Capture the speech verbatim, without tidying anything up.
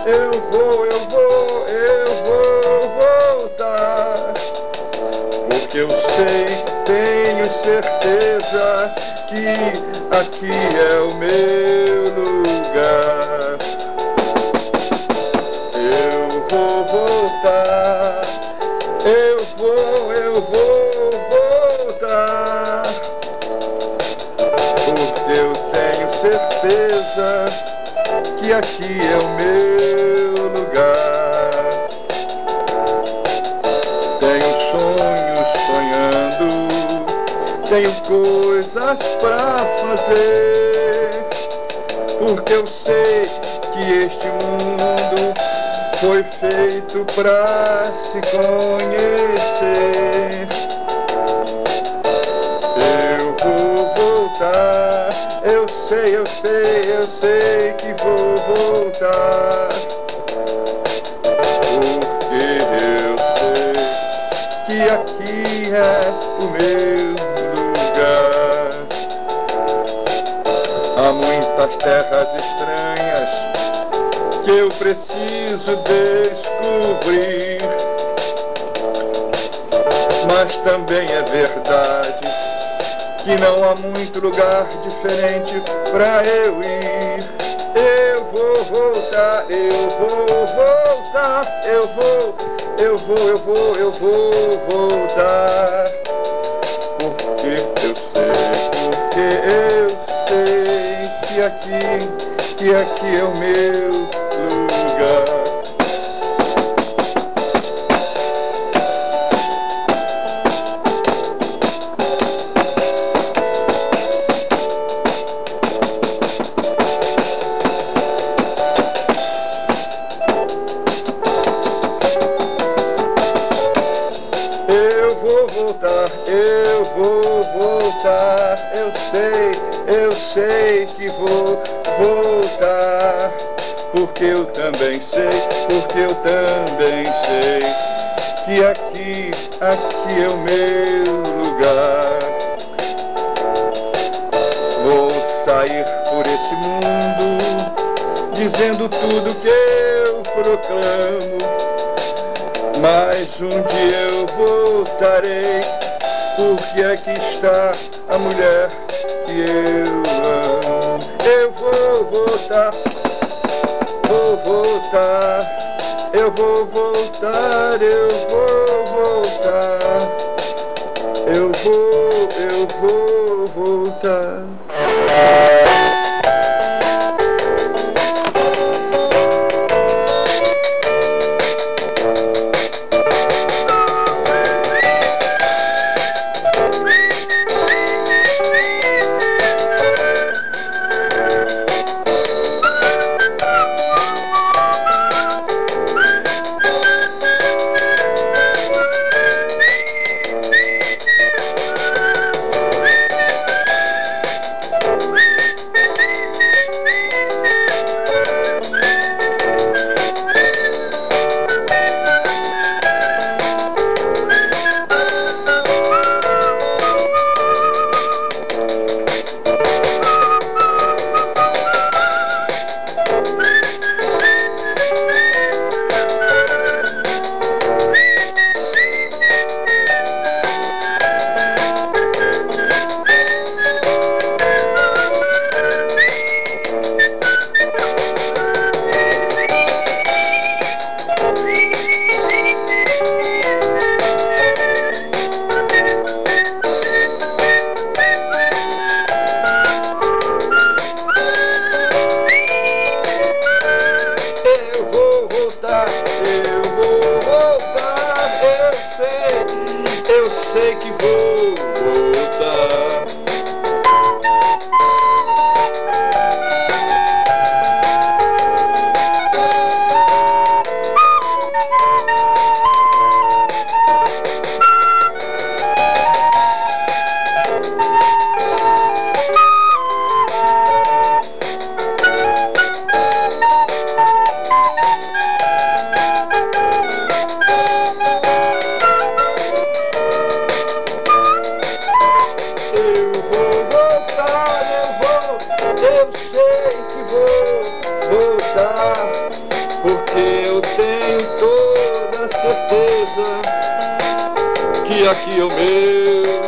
eu vou, eu vou, eu vou voltar. Porque eu sei, tenho certeza que aqui é o meu lugar. Eu vou voltar, eu vou, eu vou voltar. Porque eu tenho certeza que aqui é o meu lugar. Tenho sonhos sonhando, tenho coisas pra fazer. Porque eu sei que este mundo foi feito pra se conhecer. Eu vou voltar, eu sei, eu sei, eu sei que vou voltar. Porque eu sei que aqui é o meu lugar. Há muitas terras estranhas que eu preciso descobrir, mas também é verdade que não há muito lugar diferente pra eu ir. Eu vou voltar, eu vou voltar, eu vou, eu vou, eu vou, eu vou voltar. Porque eu sei, porque eu sei que aqui, que aqui é o meu lugar. Eu vou voltar, eu vou voltar, eu sei, eu sei que vou voltar. Porque eu também sei, porque eu também sei que aqui, aqui é o meu lugar. Vou sair por esse mundo dizendo tudo que eu proclamo. Mas um dia eu voltarei, porque aqui está a mulher que eu amo. Eu vou voltar, vou voltar, eu vou voltar, eu vou voltar, eu vou, eu vou voltar. Eu sei que vou voltar. e aqui é o meu.